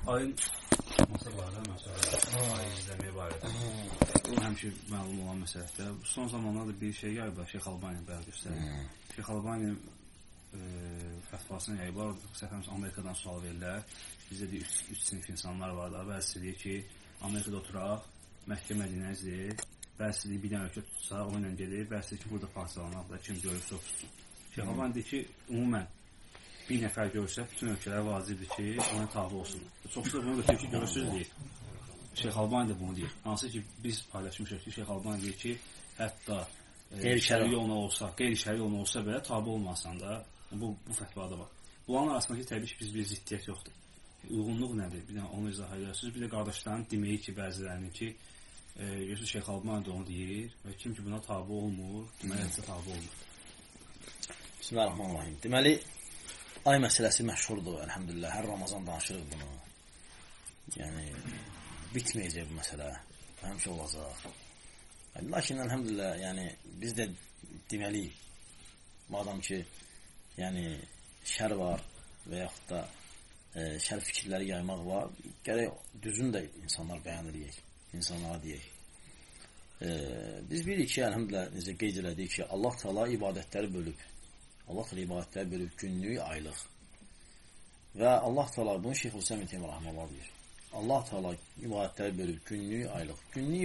Ayın məsələlərdə, ayın izləməyi barədə həmişə məlum olan məsələdə son zamanlarda bir şey yayıb, Şeyx Albani bəyan göstərir. Şeyx Albani fətvasını yayıb, səhvəmsə Amerikadan sual verirlər. Bizdə deyir, üç sinif insanlar var da, bəzisi deyir ki, Amerikada oturaq, Məkkə Mədinə izləyir, bəzisi deyir, bir dənə ölkə tutsa, onunla gedir, bəzisi deyir ki, burada parçalanaq da, kim görürsə tutsun. Şeyx Albani deyir ki, ümumən bir nəfər görürsə, bütün ölkələr vacibdir ki, ona tabi olsun. Çoxsuz bunu götürür ki, görürsünüz deyir. Şeyx Albani də bunu deyir. Hansı ki, biz paylaşmışıq ki, Şeyx Albani deyir ki, hətta qeyri-şəri yoluna olsa belə tabi olmasan da, bu fətvada var. Bunların arasındakı təbii ki, bir ziddiyyət yoxdur. Uyğunluq nədir? Bir dənə onu izah edirsiniz. Bir də qardaşların deməyi ki, bəzilərinin ki, görürsünüz Şeyx Albani də onu deyir və kim ki, buna tabi olmur, deməli, həsə tabi olmur. Bismillahirrahmanirrahim. Deməli, ay məsələsi məşhurdur, əlhəmdülillah. Hər Ramazan danışırıq bunu. Yəni, bitməyəcək bu məsələ. Həmişə olacaq. Lakin, əlhəmdülillah, yəni, biz də deməliyik. Madam ki, yəni, şər var və yaxud da şər fikirləri yaymaq var. Gərək düzün də insanlar bəyan edək. İnsanlara deyək. Biz bilirik ki, əlhəmdülillah, necə qeyd elədik ki, Allah Teala ibadətləri bölüb. Allah Teala ibadətləri bölüb günlük, aylıq. Və Allah Teala bunu Şeyx Hüseyin ibn Teymiyyə rahimehullah deyir. Allah Teala ibadətləri bölüb günlük, aylıq.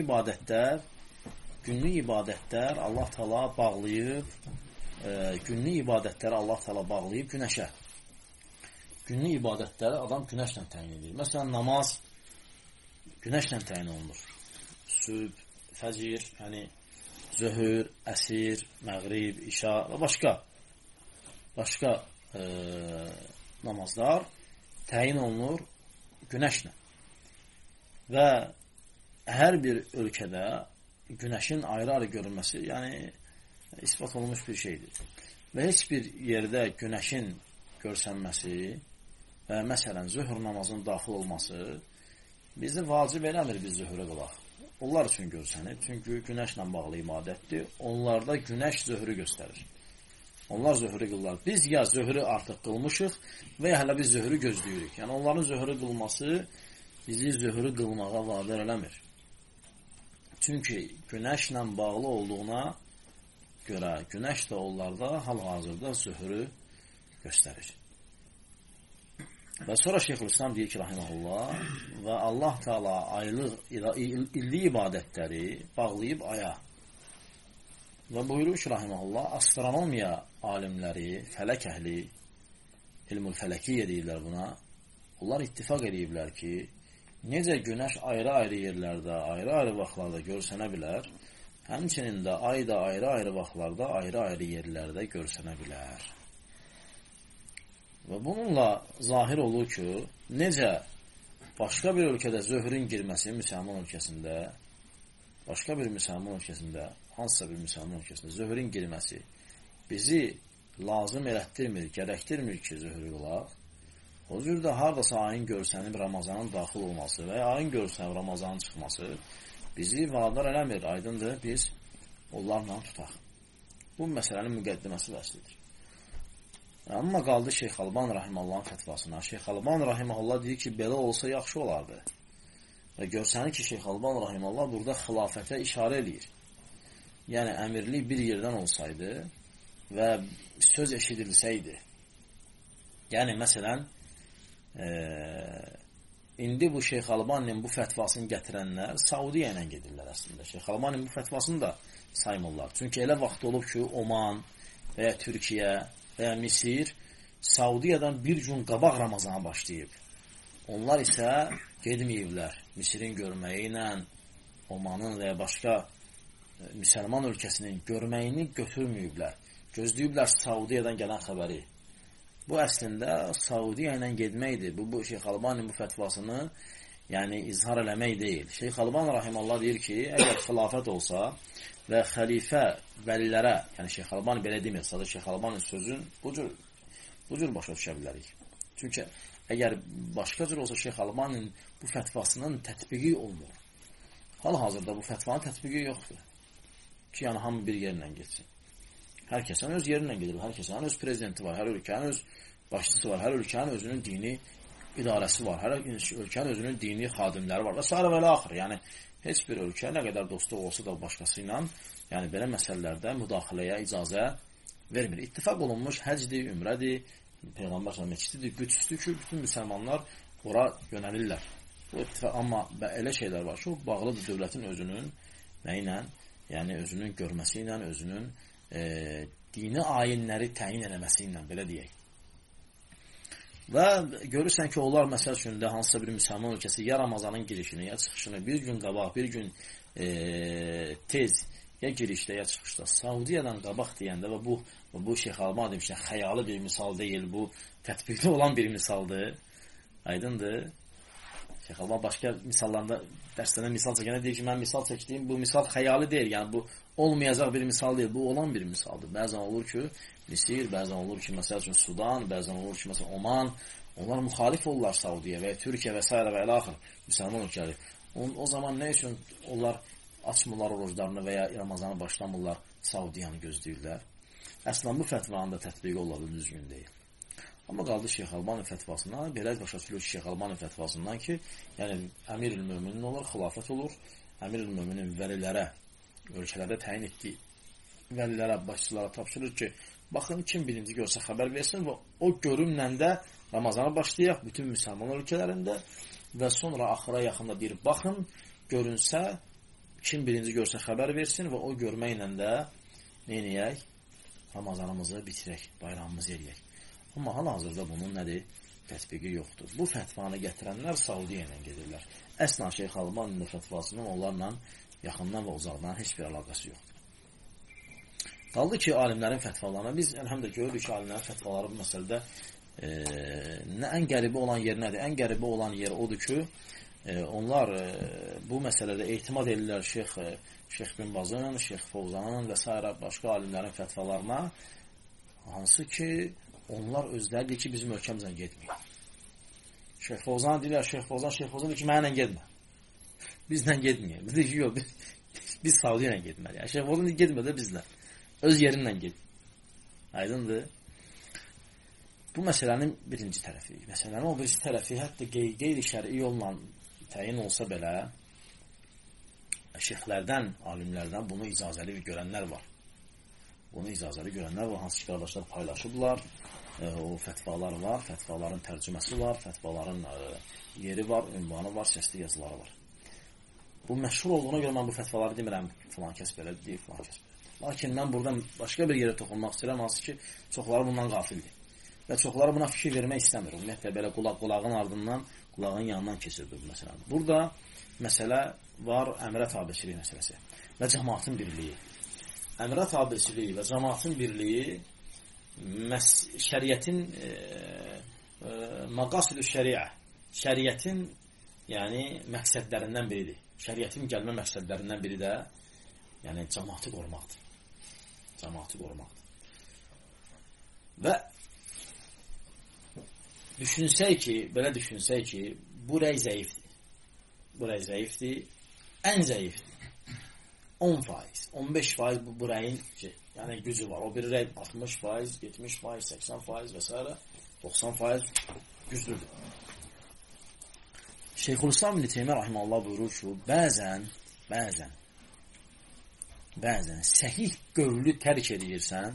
Günlük ibadətlər Allah Teala bağlayıb günlük ibadətləri Allah Teala bağlayıb günəşə. Günlük ibadətləri adam günəşlə təyin edir. Məsələn, namaz günəşlə təyin olunur. Sübh, fəcr, yəni zöhür, əsir, məğrib, işa və başqa namazlar təyin olunur günəşlə. Və hər bir ölkədə günəşin ayrı-ayrı görülməsi, yəni ispat olunmuş bir şeydir. Və heç bir yerdə günəşin görsənməsi və məsələn, zöhr namazının daxil olması bizdə vacib eləmir biz zöhrə qılaq. Onlar üçün görsənir. Çünki günəşlə bağlı ibadətdir. Onlarda günəş zöhrü göstərir. Onlar zöhrü qılırlar. Biz ya zöhrü artıq qılmışıq və ya hələ biz zöhrü gözləyirik. Yəni, onların zöhrü qılması bizi zöhrü qılmağa vadar eləmir. Çünki günəşlə bağlı olduğuna görə günəş də onlarda hal-hazırda zöhrü göstərir. Və sonra Şeyxülislam deyir ki, rahiməhullah, və Allah Teala illik ibadətləri bağlayıb aya. Və buyurur ki, rahiməhullah, astronomiya alimləri, fələk əhli, ilmül fələkiyyə deyirlər buna, onlar ittifaq ediblər ki, necə günəş ayrı-ayrı yerlərdə, ayrı-ayrı vaxtlarda görsənə bilər, həmçinin də ay da ayrı-ayrı vaxtlarda, ayrı-ayrı yerlərdə görsənə bilər. Və bununla zahir olur ki, necə başqa bir ölkədə zöhrün girməsi müsəlman ölkəsində, başqa bir müsəlman ölkəsində, hansısa bir müsəlman ölkəsində zöhrün girməsi bizi lazım elətdirmir, gərəkdirmir ki, zöhrü qılaq. O cürdə haradasa ayın görsənib Ramazanın daxil olması və ayın görsənib Ramazanın çıxması bizi vadar eləmir, aydındır, biz onlarla tutaq. Bu məsələnin müqəddiməsi vəslidir. Amma qaldı Şeyx Albani rahiməllahın fətvasına. Şeyx Albani rahiməullah deyir ki, belə olsa yaxşı olardı. Və görsənir ki, Şeyx Albani rahiməullah burada xilafətə işarə edir. Yəni, əmirlik bir yerdən olsaydı və söz eşidilsəydi. Yəni, məsələn, indi bu Şeyx Albaninin bu fətvasını gətirənlər Saudiya ilə gedirlər əslində. Şeyx Albaninin bu fətvasını da saymırlar. Çünki elə vaxt olub ki, Oman və ya Türkiyə və ya Misir Saudiyadan bir gün qabaq Ramazana başlayıb. Onlar isə gedməyiblər. Misirin görməyi ilə Omanın və ya başqa müsəlman ölkəsinin görməyini götürməyiblər. Gözləyiblər Saudiyadan gələn xəbəri. Bu əslində Saudiya ilə gedməkdir. Bu Şeyx Albaninin bu fətvasını yəni izhar eləmək deyil. Şeyx Albani rahimallah deyir ki, əgər xilafət olsa və xəlifə vəlilərə, yəni Şeyx Albani belə demir, sadəcə Şeyx Albaninin sözün bu cür başa düşə bilərik. Çünki əgər başqa cür olsa Şeyx Albaninin bu fətvasının tətbiqi olmur. Hal-hazırda bu fətvanın tətbiqi yoxdur. Ki, yəni hamı bir yerlə getsin. Hər kəsən öz yerinlə gedir, hər kəsən öz prezidenti var, hər ölkənin öz başçısı var, hər ölkənin özünün dini idarəsi var. Hər ölkənin özünün dini xadimləri var və s. və axır. Yəni heç bir ölkə nə qədər dostluq olsa da başqası ilə, yəni belə məsələlərdə müdaxiləyə icazə vermir. İttifaq olunmuş həcdir, ümrədir, Peyğəmbər məscididir, Qüdsdür ki, bütün müsəlmanlar ora yönəlirlər. Amma elə şeylər var ki, o bağlıdır dövlətin özünün nə ilə, yəni özünün görməsi ilə, özünün dini ayinləri təyin eləməsi ilə, belə deyək. Və görürsən ki, onlar məsəl üçün də hansısa bir müsəlman ölkəsi ya Ramazanın girişini, ya çıxışını bir gün qabaq, bir gün tez, ya girişdə, ya çıxışda Saudiyadan qabaq deyəndə və bu Şeyx Alban demişlər, xəyalı bir misal deyil, bu tətbiqdə olan bir misaldır. Aydındır. Şeyx Alban başqa misallarında dərslərdə misal çəkəndə deyir ki, mən misal çəkdiyim bu misal xəyali deyil, yəni bu olmayacaq bir misal deyil, bu olan bir misaldır. Bəzən olur ki, Misir, bəzən olur ki, məsəl üçün Sudan, bəzən olur ki, məsələn Oman, onlar müxalif olurlar Saudiyə və Türkiyə və s. və ilə axır müsəlman ölkələri. O zaman nə üçün onlar açmırlar oruclarını və ya Ramazanı başlamırlar, Saudiyanı gözləyirlər? Əslən bu fətvanın da tətbiqi ola düzgün deyil. Amma qaldı Şeyx Albanın fətvasından, belə başa düşülür ki, Şeyx Albanın fətvasından ki, yəni Əmir-ül-Möminin olur, xilafət olur, Əmir-ül-Möminin vəlilərə, ölkələrdə təyin etdiyi vəlilərə, başçılara tapşırır ki, baxın, kim birinci görsə xəbər versin və o görünlə də Ramazana başlayaq bütün müsəlman ölkələrində və sonra axıra yaxında bir baxın, görünsə, kim birinci görsə xəbər versin və o görməklə də neynəyək? Ramazanımızı bitirək, bayramımızı eləyək. Amma hal-hazırda bunun nədir? Tətbiqi yoxdur. Bu fətvanı gətirənlər Saudiya ilə gedirlər. Əsla Şeyx Albanın fətvasının onlarla yaxından və uzaqdan heç bir əlaqəsi yoxdur. Qaldı ki, alimlərin fətvalarına, biz əlhəmdə görürük ki, alimlərin fətvaları bu məsələdə ən qəribə olan yer nədir? Ən qəribə olan yer odur ki, onlar bu məsələdə ehtimad edirlər Şeyx bin Bazın, Şeyx Fovzanın və s. başqa alimlərin fətvalarına, hansı ki, onlar özləri deyir ki, bizim ölkəmizlə getməyik. Şeyx Fovzan deyirlər, Şeyx Fovzan deyir ki, mənlə getmə. Bizlə getməyək. Biz deyir ki, yox, biz Saudiya ilə getməliyik. Şeyx Fovzan deyir, getmə də bizlə. Öz yerinlə get. Aydındır. Bu məsələnin birinci tərəfi. Məsələnin o birisi tərəfi, hətta qeyri-şəri yolla təyin olsa belə, şeyxlərdən, alimlərdən bunu icazəli görənlər var. Bunu icazəli görənlər var, hansı ki, qardaşlar paylaşıblar, o fətvalar var, fətvaların tərcüməsi var, fətvaların yeri var, ünvanı var, səsli yazıları var. Bu məşhur olduğuna görə mən bu fətvaları demirəm, filan kəs belə deyil, filan kəs belə. Lakin mən buradan başqa bir yerə toxunmaq istəyirəm, hansı ki, çoxları bundan qafildir. Və çoxları buna fikir vermək istəmir. Ümumiyyətlə, belə qulağın ardından, qulağın yanından keçirdir bu məsələ. Burada məsələ var əmrə tabiçiliyi məsələsi və cəmaatın birliyi. Əmrə tabiçiliyi və cəmaatın birliyi şəriətin maqasid-ü şəriə, şəriətin yəni məqsədlərindən biridir. Şəriətin gəlmə məqsədlərindən biri də yəni cəmaatı qorumaqdır. Cəmaatı qorumaqdır. Və düşünsək ki, belə düşünsək ki, bu rəy zəifdir. Bu rəy zəifdir. Ən zəifdir. 10%, 15% bu rəyin yəni gücü var. O bir rəy 60%, 70%, 80% və s. 90% güclüdür. Şeyxülislam İbn Teymiyyə rahimehullah buyurur ki, bəzən səhih qövlü tərk edirsən,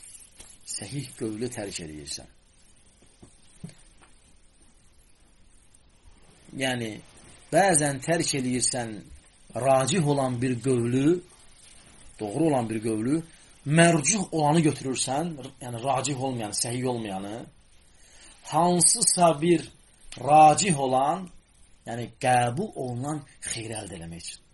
yəni bəzən tərk edirsən racih olan bir qövlü, doğru olan bir qövlü, mərcuh olanı götürürsən, yəni racih olmayanı, səhih olmayanı, hansısa bir racih olan, yəni qəbul olunan xeyri əldə eləmək üçün.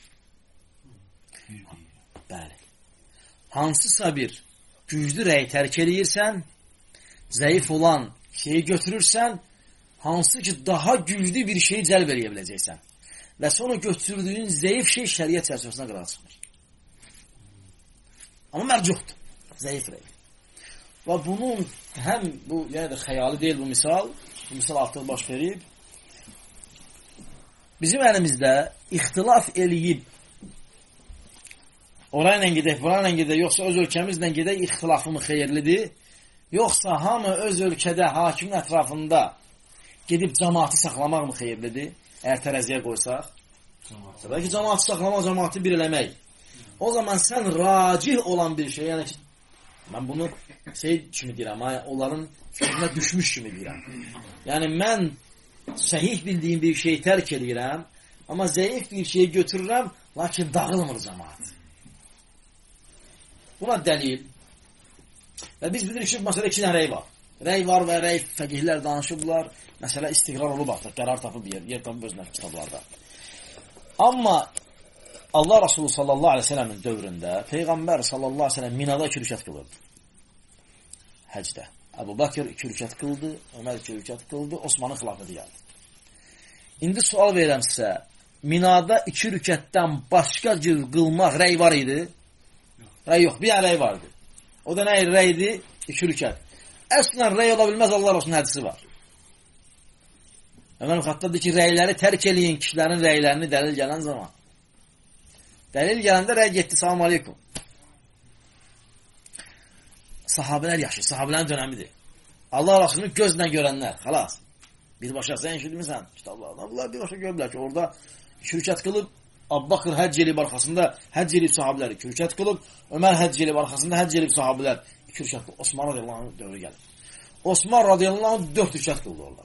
Bəli. Hansısa bir güclü rəyi tərk edirsən, zəif olan şeyi götürürsən, hansı ki daha güclü bir şeyi cəlb eləyə biləcəksən. Və sonra götürdüyün zəif şey şəriət çərçivəsindən qırağa çıxmır. Amma mərcuhdur. Zəif rəy. Və bunun həm bu, yəni də xəyali deyil bu misal artıq baş verib. Bizim əlimizdə ixtilaf eləyib orayla gedək, burayla gedək, yoxsa öz ölkəmizlə gedək, ixtilafımı xeyirlidir, yoxsa hamı öz ölkədə hakimin ətrafında gedib cəmaatı saxlamaq mı xeyirlidir? Əgər tərəziyə qoysaq. Bəlkə cəmaatı saxlamaq, cəmaatı bir eləmək. O zaman sən racih olan bir şey, yəni ki, mən bunu kimi deyirəm, onların fikrinə düşmüş kimi deyirəm. Yəni, mən səhih bildiyim bir şeyi tərk edirəm, amma zəif bir şeyi götürürəm, lakin dağılmır cəmaat. Buna dəlil. Və biz bilirik ki, məsələ 2 dənə rəy var. Rəy var və rəy fəqihlər danışıblar. Məsələ istiqrar olub artıq, qərar tapıb yer tapıb özünə kitablarda. Amma Allah Rasulü sallallahu aleyhi ve sellemin dövründə Peyğəmbər sallallahu aleyhi ve sellem Minada 2 rükət qılırdı. Həcdə. Əbu Bakır 2 rükət qıldı, Ömər 2 rükət qıldı, Osmanın xilafəti gəldi. İndi sual verirəm sizə, Minada 2 rükətdən başqa cür qılmaq rəy var idi? Rəy yox, bir rəy vardı. O da nə rəydi? 2 rükət. Əslən rəy ola bilməz, Allah Rasulunun hədisi var. Ömər xattabdır ki, rəyləri tərk eləyin kişilərin rəylərini dəlil gələn zaman. Dəlil gələndə rəy getdi, salam aleykum. Sahabələr yaşayır, sahabələrin dönəmidir. Allah Rasulunu gözlə görənlər, xalas. Birbaşa sən eşitmirsən kitablardan. Bunlar birbaşa görürlər ki, orada 2 rükət qılıb, Əbu Bakır həcc eləyib arxasında həcc eləyib sahabələr 2 rükət qılıb, Ömər həcc eləyib arxasında həcc eləyib sahabələr 2 rükət qılıb. Osman radiyallahu anh dövrü gəlib. Osman radiyallahu anh 4 rükət qıldı orada.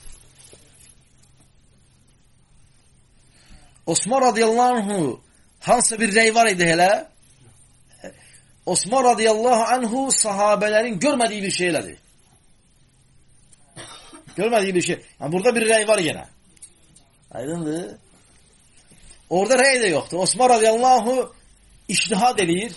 Osman radiyallahu anhu hansı bir rəy var idi elə? Osman radiyallahu anhu sahabələrin görmədiyi bir şey elədi. Görmədiyi bir şey. Yəni, burada bir rəy var yenə. Aydındır. Orada rəy də yoxdur. Osman radiyallahu anhu iştihad eləyir.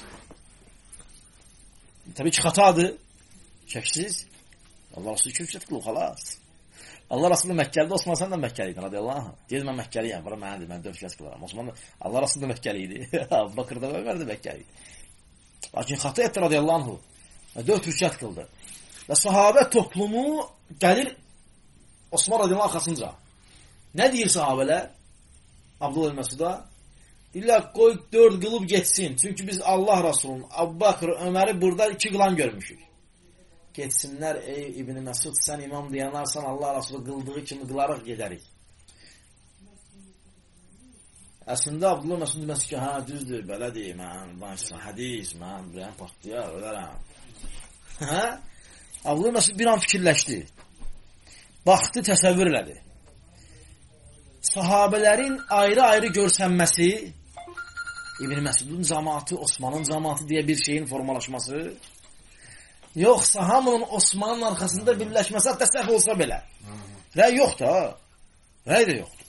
Təbii ki, xatadır. Şəksiz. Allah Rasulü 2 rükət qılıb, xalas. Allah Rasulü Məkkəlidir, Osman sən də Məkkəliydin, radiyallahu anh. Deyir, mən Məkkəliyəm, bura mənədir, mən 4 rükət qılaram. Osman da, Allah Rasulü da Məkkəliydi. Əbu Bakır da Ömər də Məkkəliydi. Lakin xata etdi, radiyallahu anh. 4 rükət qıldı. Və sahabə toplumu gəlir Osman radiyallahu anh arxasınca. Nə deyir sahabələr? Abdullah Məsuda? Deyirlər, qoy 4 qılıb geçsin. Çünki biz Allah Rasulunun, Əbu Bakır, Öməri burada 2 qılan görmüşük. Geçsinlər, ey İbn-i Məsud, sən imam dayanarsan, Allah Rasulü qıldığı kimi qılarıq, gedərik. Əslində, Abdullah Məsud deməsi ki, hə, düzdür, belədir, mən danışsan, hədis, mən buraya partlayar, ölərəm. Hə? Abdullah Məsud bir an fikirləşdi. Baxdı, təsəvvür elədi. Sahabələrin ayrı-ayrı görsənməsi, İbn-i Məsudun cəmaatı, Osmanın cəmaatı deyə bir şeyin formalaşması, yoxsa hamının Osmanın arxasında birləşməsi, hətta səhv olsa belə. Rəy yoxdur, ha? Rəy də yoxdur.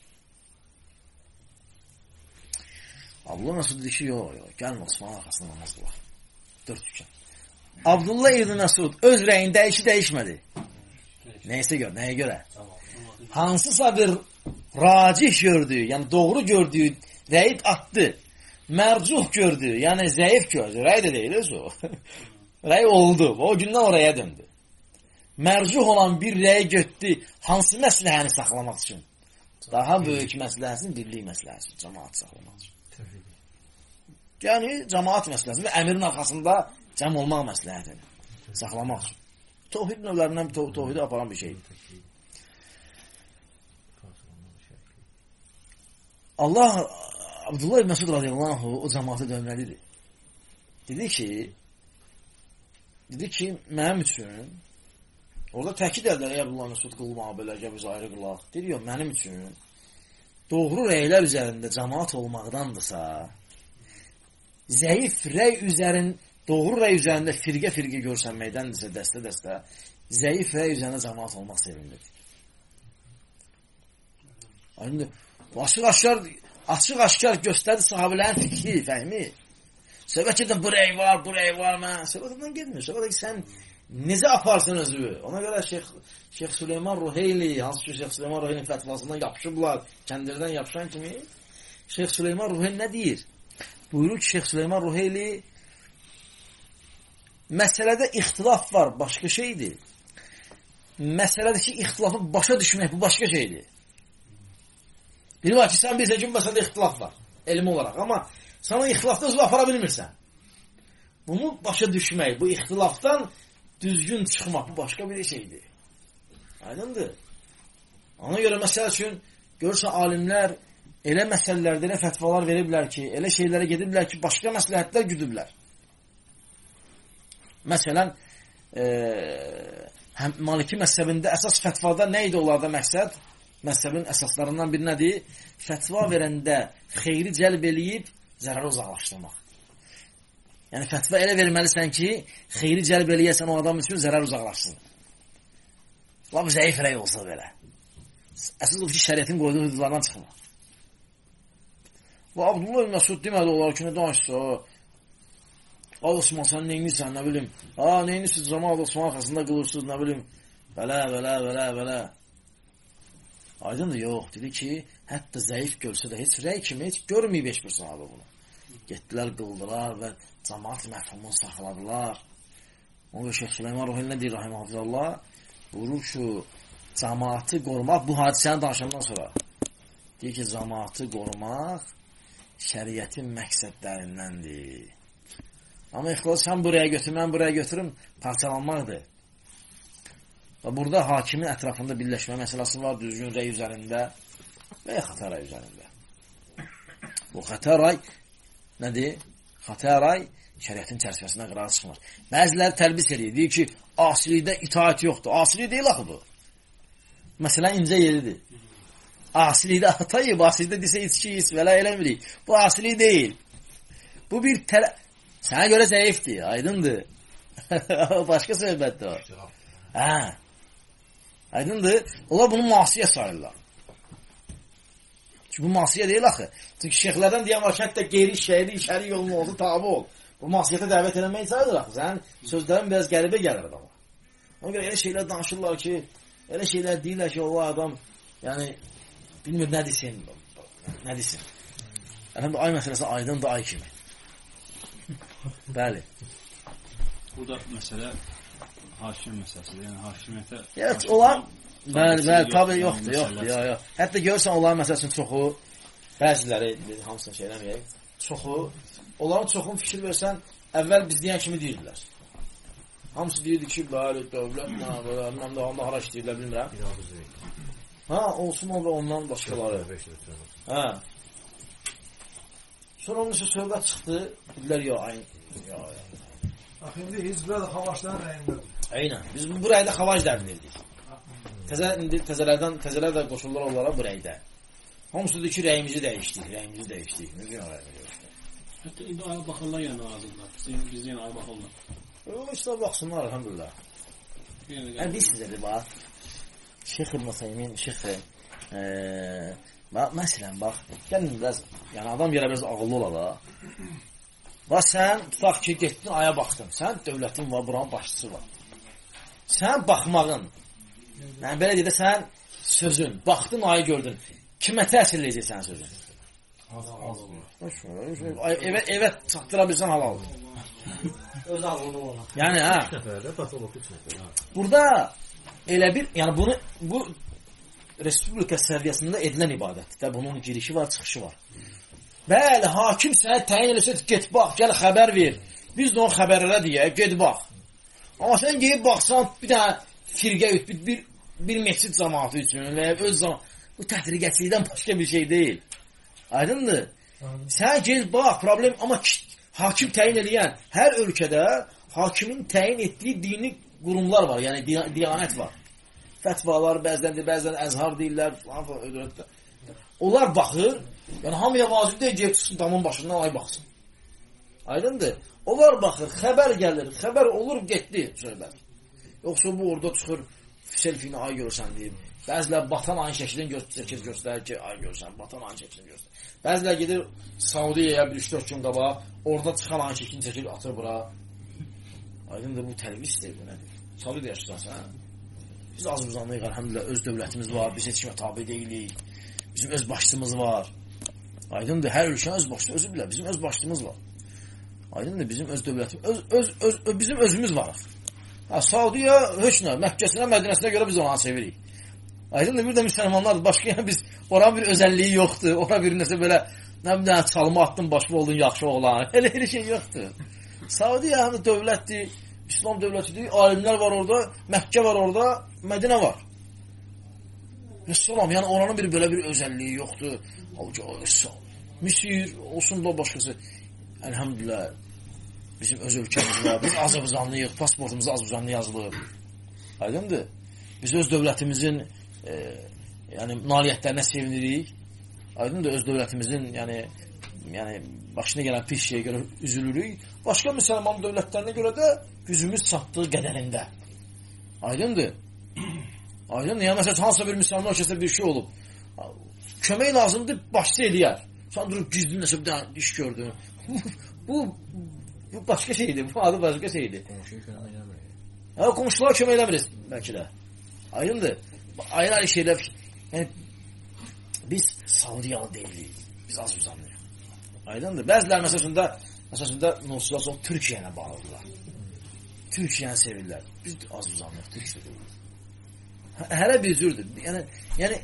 Abdullah Məsud dedi ki, yox, gəlmə Osmanın arxasında namaz qılaq. 4 rükət. Abdullah ibn Məsud öz rəyin dəyişmədi. Nəysə gör, nəyə görə? Hansısa bir racih gördüyü, yəni doğru gördüyü rəyi atdı. Mərcuh gördüyü, yəni zəif gördü. Rəy də deyil, o. Rəy oldu. O gündən oraya döndü. Mərcuh olan bir rəy götdü. Hansı məsləhəni saxlamaq üçün? Daha böyük məsləhəsini, birlik məsləhəsini, cəmaat saxlamaq üçün. Yəni, cəmaat məsləhəsini və əmirin arxasında cəm olmaq məsləhətini saxlamaq üçün. Tohid növlərindən tohidi aparan bir şeydir. Allah, Abdullah ibn Məsud radiyallahu anh o cəmaata dönməlidir. Dedi ki, mənim üçün, orada təkid edilər, ey Abdullah Məsud qılmağa belə, gəbiz ayrı qılaq. Deyir, yox, mənim üçün doğru rəylər üzərində cəmaat olmaqdandırsa, zəif rəy doğru rəy üzərində firqə görsənməkdəndirsə, dəstə, zəif rəy üzərində cəmaat olmaq sevindir. Aydındır. Açıq-aşkar göstərdi sahabələrin fikri, fəhmi. Söhbət edən bu rəy var, mən. Söhbət edən getmir. Söhbət edən sən necə aparsın özü? Ona görə Şeyx Süleyman Ruheyli, hansı ki Şeyx Süleyman Ruheylinin fətvasından yapışıblar, kəndirdən yapışan kimi, Şeyx Süleyman Ruheyli nə deyir? Buyurur ki, Şeyx Süleyman Ruheyli məsələdə ixtilaf var, başqa şeydir. Məsələdəki ixtilafı başa düşmək, bu başqa şeydir. Biri var ki, sən bilirsən ki, məsələdə ixtilaf var, elmi olaraq. Amma sən o ixtilafda özü apara bilmirsən. Bunu başa düşmək, bu ixtilafdan düzgün çıxmaq, bu başqa bir şeydir. Aydındır. Ona görə məsəl üçün görürsən alimlər elə məsələlərdə elə fətvalar veriblər ki, elə şeylərə gediblər ki, başqa məsləhətlər güdüblər. Məsələn, Maliki məzhəbində əsas fətvada nə idi onlarda məqsəd? Məzhəbin əsaslarından biri nədir? Fətva verəndə xeyri cəlb eləyib, zərəri uzaqlaşdırmaq. Yəni, fətva elə verməlisən ki, xeyri cəlb eləyəsən o adam üçün zərər uzaqlaşsın. Lab zəif rəy olsa belə. Əsas odur ki, şəriətin qoyduğu hüdudlardan çıxma. Və Abdullah ibn Məsud demədi olar ki, nə danışsa, Osman, sən neyinirsən, nə bilim, neyinirsiniz, cəmaat Osman arxasında qılırsınız, nə bilim, belə. Aydındır, yox, dedi ki, hətta zəif görsə də heç rəy kimi heç görməyib heç bir sahabə bunu. Getdilər, qıldılar və cəmaat məhfumunu saxladılar. Ona görə Şeyx Süleyman Ruhayni nə deyir, rahiməhullah? Buyurur ki, cəmaatı qorumaq, bu hadisəni danışandan sonra deyir ki, cəmaatı qorumaq şəriətin məqsədlərindəndir. Amma ixlas sən buraya götür, mən buraya götürüm, parçalanmaqdır. Və burada hakimin ətrafında birləşmə məsələsi var, düzgün rəy üzərində və ya xəta rəy üzərində. Bu xəta rəy nədir? Xəta rəy şəriətin çərçivəsindən qırağa çıxmır. Bəziləri təlbis edir, deyir ki, asilikdə itaat yoxdur. Asilik deyil axı bu. Məsələn, incə yeridir. Asilikdə atayıb, asilikdə desə içki iç, vələ eləmirik. Bu asilik deyil. Bu bir sənə görə zəifdir, aydındır. Başqa söhbətdir o. Aydındır. Onlar bunu masiyə sayırlar. Çünki bu masiyə deyil axı. Çünki şeyxlərdən deyən var ki, hətta qeyri şəhəri, işəri yolun oldu, tabi ol. Bu masiyyətə dəvət eləmək sayılır axı. Sənin sözlərin biraz qəribə gəlir adama. Ona görə elə şeylər danışırlar ki, elə şeylər deyirlər ki, Allah adam, yəni, bilmir nə desin, nə desin. Əlbəttə, ay məsələsi aydındır, ay kimi. Bəli. Burada məsələ hakim məsələsidir. Yəni, hakimiyyətə... Evet, onlar... Bəli, tabi yoxdur. Hətta görürsən, onların məsələsinin çoxu, bəziləri, hamısını şey eləməyək, çoxu, onların çoxunu fikir versən, əvvəl biz deyən kimi deyirdilər. Hamısı deyirdi ki, bəli, dövlət, mən də onda hara işləyirlər, bilmirəm. Olsun o və ondan başqaları. Sonra onun üçün söhbət çıxdı, dedilər, İndi hizbə də xavaşların rəyindir. Eynən, biz bu rəydə xavac dərinirdik. Təzələr də qoşullar onlara bu rəydə. Hamısıdır ki, rəyimizi dəyişdik. Müzün rəyimizi dəyişdik. Hətta indi aya baxırlar yəni ağzınlar. Biz yenə aya baxırlar. İşte baxsınlar, elhamdülillah. Bir sizədir, bax. Şeyx İbn Usaymin, məsələn, bax, gəlin biraz, yəni adam yerə biraz ağıllı ola da. Bax, sən, tutaq ki, getdin, aya baxdın. Sən dövlətin var, buranın başçısı var. Sən baxmağın, yəni belə dedə, sən sözün, baxdın, ayı gördün. Kimə təsir edəcək sən sözün? Evə çatdıra bilsən halaldır. Öz ağıllı olan. Yəni, burada elə bir, yəni bunu, bu Respublika səviyyəsində edilən ibadətdir. Bunun girişi var, çıxışı var. Bəli, hakim sənə təyin eləsə, get bax, gəl xəbər ver. Biz də onu xəbər elə deyək, get bax. Amma sən geyib baxsan, bir dənə firqə bir məscid cəmaatı üçün və öz cəmaatı, bu təhdiriqəçilikdən başqa bir şey deyil. Aydındır? Sən geyib bax, problem, amma hakim təyin eləyən, hər ölkədə hakimin təyin etdiyi dini qurumlar var, yəni diyanət var. Fətvalar, bəzən əzhar deyirlər, onlar baxır, yəni hamıya vacib deyil, geyib çıxsın damın başından ay baxsın. Aydındır? Onlar baxır, xəbər gəlir, xəbər olur, getdi söhbət. Yoxsa bu orada çıxır, selfini ay görsən deyib. Bəzilər batan ayın şəklini göstərir ki, ay görsən, batan ayın şəklini göstərir. Bəzilər gedir Saudiyaya 3-4 gün qabaq, orada çıxan ayın şəklini çəkir, atır bura. Aydındır, bu təlvisdir, bu nədir? Saudiyada yaşayırsan, biz Azərbaycanlıyıq, əlhamdülillah, öz dövlətimiz var, biz heç kimə tabi deyilik, bizim öz başçımız var. Aydındır, hər ölkənin öz başçısı, özü bilə, bizim öz başçımız var. Aydındır, bizim öz dövlətimiz, bizim özümüz var. Saudiya, heç nə, Məkkəsinə, Mədinəsinə görə biz ona sevirik. Aydındır, bir də müsəlmanlardır, başqa yəni biz, oranın bir özəlliyi yoxdur, ora bir nəsə belə, nə bilən, çalma attın, başqa oldun, yaxşı oğlan, elə şey yoxdur. Saudiya həm də dövlətdir, İslam dövlətidir, alimlər var orada, Məkkə var orada, Mədinə var. Vəssalam, yəni oranın belə bir özəlliyi yoxdur. Misir, olsun da başqası. Əlhamdülillah, bizim öz ölkəmiz var. Biz Azərbaycanlıyıq, pasportumuzda Azərbaycanlı yazılıb. Aydındır. Biz öz dövlətimizin yəni nailiyyətlərinə sevinirik. Aydındır, öz dövlətimizin yəni başına gələn pis şeyə görə üzülürük. Başqa müsəlman dövlətlərinə görə də gücümüz çatdığı qədərində. Aydındır. Aydındır. Yəni məsələn hansısa bir müsəlman ölkəsində bir şey olub. Kömək lazımdır, başçı eləyər. Sən durub gizli nəsə bir dənə iş gördün. bu başqa şeydir. Bu adı başqa şeydir. Qonşular kömək eləmirik bəlkə də. Aydındır. Ayrı şeylər. Yəni biz Saudiyalı deyilik. Biz Azərbaycanlıyıq. Aydındır. Bəzilər məsələn nüfuzlar çox Türkiyə ilə bağlıdırlar. Türkiyəni sevirlər. Biz Azərbaycanlıyıq, Türkiyə deyilik. Hələ bir cürdür. Yəni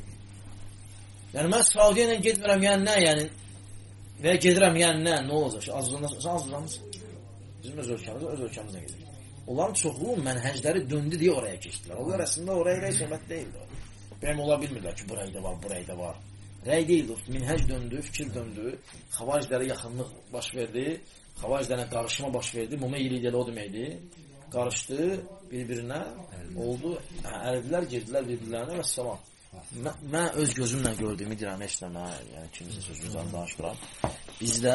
mən Saudiya ilə getmirəm, yəni və ya gedirəm, yəni nə olacaq? Azərbaycanlısın. Bizim öz ölkəmizə gedirik. Onların çoxluğu mənhəcləri döndü deyə oraya keçdilər. Onlar əslində oraya rəy söhbət deyildi. Bəyəm ola bilmirlər ki, burayda var, burayda var. Rəy deyildi. Minhəc döndü, fikir döndü. Xavariclərə yaxınlıq baş verdi. Xavariclərə qarışma baş verdi. Mumey lideri o deməkdir. Qarışdı bir-birinə. Oldu. Ərədilər, girdilər bir-birlərinə və salam. Mən öz gözümlə gördüyümü deyirəm, heç nə mən, yəni kimisə sözümüzdən danışmıram. Bizdə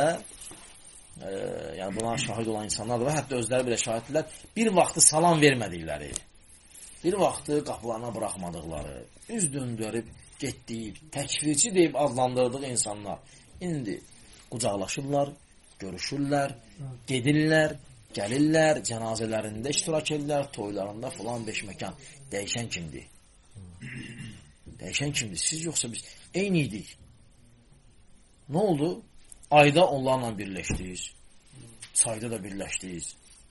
yəni buna şahid olan insanlar da var, hətta özləri belə şahiddirlər. Bir vaxtı salam vermədikləri, bir vaxtı qapılarına buraxmadıqları, üz döndürüb, getdiyib, təkfirçi deyib adlandırdığı insanlar indi qucaqlaşırlar, görüşürlər, gedirlər, gəlirlər, cənazələrində iştirak edirlər, toylarında filan beş məkan. Dəyişən kimdir? Dəyişən kimdir? Siz yoxsa biz eyni idik. Nə oldu? Ayda onlarla birləşdiniz. Çayda da birləşdiniz.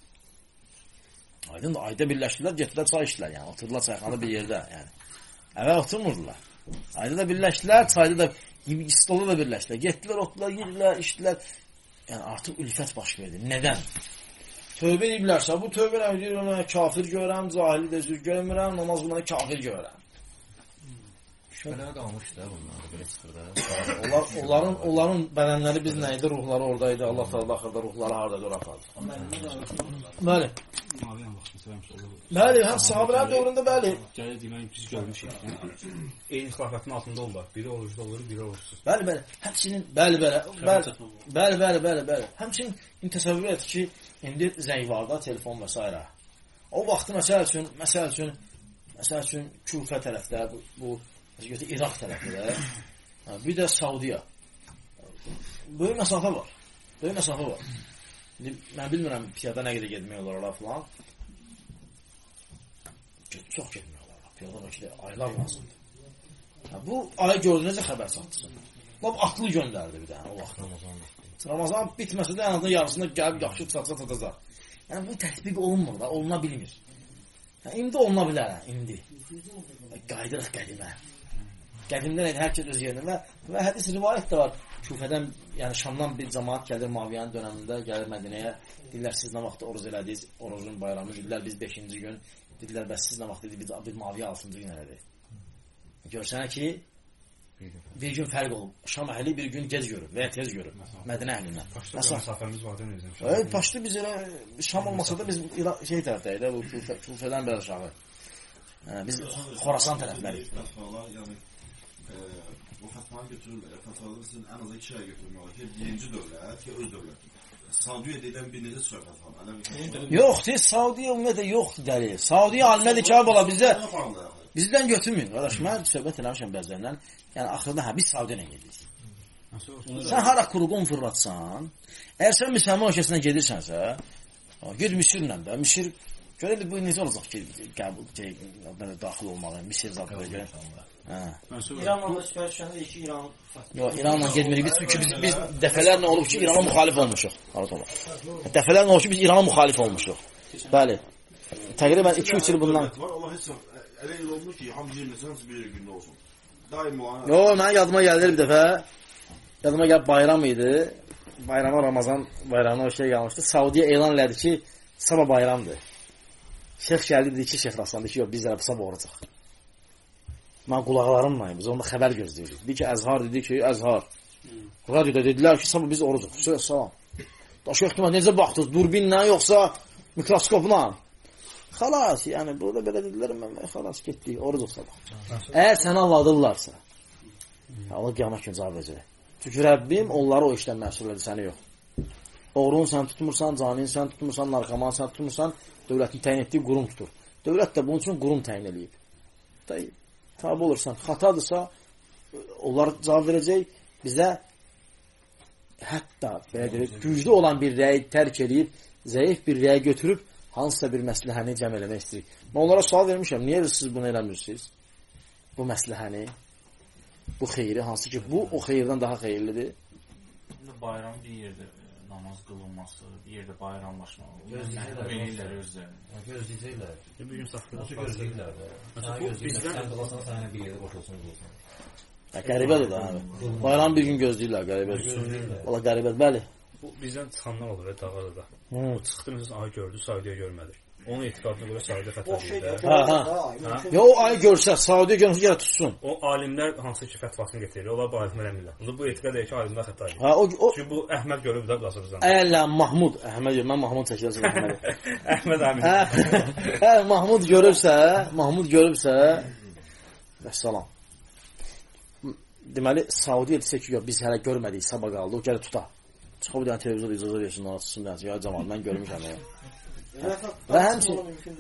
Aydın da ayda birləşdilər, getdilər çay içdilər. Yəni oturdular çayxanada bir yerdə, yəni. Əvvəl oturmurdular. Ayda da birləşdilər, çayda da stolda da birləşdilər. Getdilər, otdular, yedilər, içdilər. Yəni artıq ülfət baş verdi. Nədən? Tövbə ediblərsə, bu tövbə nə deyir? Kafir görürəm, cahili də üzr görmürəm, namaz bunları kafir görürəm. Şöyle qalmışdı da bunlar, belə çıxırdı. Onların bədənləri biz nə idi? Ruhları oradaydı. Allah təala axırda ruhları hardadır, ora qaldı. Bəli. Bəli, həm sahabelər dövründə bəli. Gəlir demək biz görmüşük. Eyni xilafətin altında oldular. Biri oruclu olur, biri orucsuz. Bəli. Həmçinin bəli. Həmçinin təsəvvür et ki, indi zəng var da, telefon və s. O vaxtı məsəl üçün Küfə tərəfdə bu İraq tərəfində, bir də Saudiya. Böyük məsafə var. Mən bilmirəm, piyada nə qədər getmək olar ola filan. Çox getmək olar. Piyada bəlkə aylar lazımdır. Bu ayı gördü, necə xəbər satdırsın? Lab atlı göndərdi bir dənə o vaxt. Ramazan bitməsə də ən azından yarısında gəlib yaxşı çatacaq. Yəni bu tətbiq olunmur da, oluna bilmir. İndi oluna bilər, indi. Qaydırıq qədimə. Qədimdən hər kəs öz yerində və hədis rivayət də var. Küfədən, yəni Şamdan bir cəmaat gəlir Maviyyənin dönəmində, gəlir Mədinəyə. Deyirlər, siz nə vaxt oruz elədiniz, oruzun bayramı. Deyirlər, biz 5-ci gün. Deyirlər, bəs siz nə vaxt ediniz, biz Maviyyə 6-cı gün elədik. Görsənə ki, bir gün fərq olub. Şam əhli bir gün gec görüb və ya tez görüb. Mədinə əhlindən. Paşda məsafəmiz var, deyiləm. Paşda biz elə Şam olmasa da biz şey tərəfdəyik də, bu Küfədən biraz aşağı. Biz Xorasan tərəflərik. O fətvanı götürürlər. Fətvaları sizin ən azı 2 ay götürmək olar ki, birinci dövlət, ki öz dövlət. Saudiya deyilən bir necə çıxar fətvanı? Yox, Saudiya ümumiyyətlə yoxdur dəli. Saudiya alimləri ki, bala bizdən götürməyin. Qardaş, mən söhbət eləmişəm bəzəndən. Yəni, axırda biz Saudiya ilə gedirik. Sən hara qurğun fırlatsan, əgər sən müsəlman ölkəsinə gedirsənsə, ged Misirlə də. Misir, görəli bu necə olacaq ki, daxil olmalı, Misir zadları görə. İranla sifariş ki, İran... Yox, İranla getmirik. Çünki biz dəfələrlə olub ki, İrana müxalif olmuşuq. Dəfələrlə olub ki, biz İrana müxalif olmuşuq. Bəli. Təqribən 2-3 il bundan... Allah heç elə il olmuş ki, hamı yemirsən, bir gündə olsun. Daim olan... Yox, mənə yadıma gəldi bir dəfə. Yadıma gəlib bayram idi. Bayrama, Ramazan bayramına o şey qalmışdı. Saudiya elan elədi ki, sabah bayramdır. Şeyx gəldi, dedi ki, Şeyx Raslan dedi ki, yox, biz sabah olacaq. Mən qulaqlarımla, biz onda xəbər gözləyirik. Dedi ki, Əzhar dedi ki, Əzhar. Radioda dedilər ki, sabah biz orucuq. Salam. Daşı ehtimal necə baxdınız? Durbinlə yoxsa mikroskopla? Xalas, yəni burada belə dedilər, mən xalas getdik, orucuq sabah. Əgər səni anladırlarsa, Allah qiyamət günü cavab verəcək. Çünki Rəbbim onları o işdən məsul edir, səni yox. Oğrunu sən tutmursan, canini sən tutmursan, narkomanı sən tutmursan, dövlətin təyin etdiyi qurum tutur. Dövlət də bunun üçün qurum təyin edib. Tabi olursan, xatadırsa, onlar cavab verəcək, bizə hətta güclü olan bir rəyi tərk edib, zəif bir rəyi götürüb, hansısa bir məsləhəni cəm eləmək istəyirik. Mən onlara sual vermişəm, niyə siz bunu eləmirsiniz? Bu məsləhəni, bu xeyri, hansı ki, bu o xeyirdən daha xeyirlidir. Bayram bir yerdə namaz qılınması, bir yerdə bayramlaşmaq. Gözləyirlər özlərini. Gözləyirlər. Bir gün saxlayırlar. Nasıl gözləyirlər? Sən qılasan, sənə bir yerdə qoşulsun qılsın. Qəribədir da, abi. Bayram bir gün gözləyirlər, qəribədir. Valla qəribədir, bəli. Bu bizdən çıxanlar olur, dağada da. O çıxdı, məsələn, ayı gördü, Saudiyə görmədi. Onun etiqadına görə Saudiyə fətva verir. Ya o ayı görsə, Saudiyə görsə gələ tutsun. O alimlər hansı ki fətvasını getirir, onlar bu alimlər əmirlər. Bu etiqad edir ki, alimlər xəta edir. Çünki bu Əhməd görüb də qasırızdan. Əylə, Mahmud, Əhməd görür, mən Mahmud çəkiləcəm Əhməd. Əhməd əmin. Mahmud görübsə, vəssalam. Deməli, Saudiyə desə ki, biz hələ görmədik, sabah qaldı, o gələ tuta. Çıxıb deyən televizorda icazə versin, ona tutsun deyən, ya cəmal, mən görmüşəm ya. Və həmçin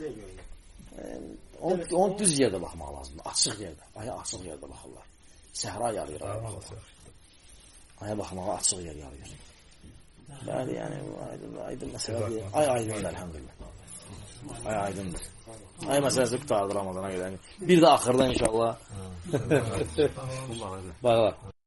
onu düz yerdə baxmaq lazımdır, açıq yerdə, aya açıq yerdə baxırlar. Səhra yarıyır, aya baxmağa açıq yer yarıyır. Bəli, yəni, aydın məsələ deyil. Ay aydındır, əlhəmdülillah. Ay aydındır. Ay məsələsi qutardı Ramazana qədər. Bir də axırda inşallah. Bağlar.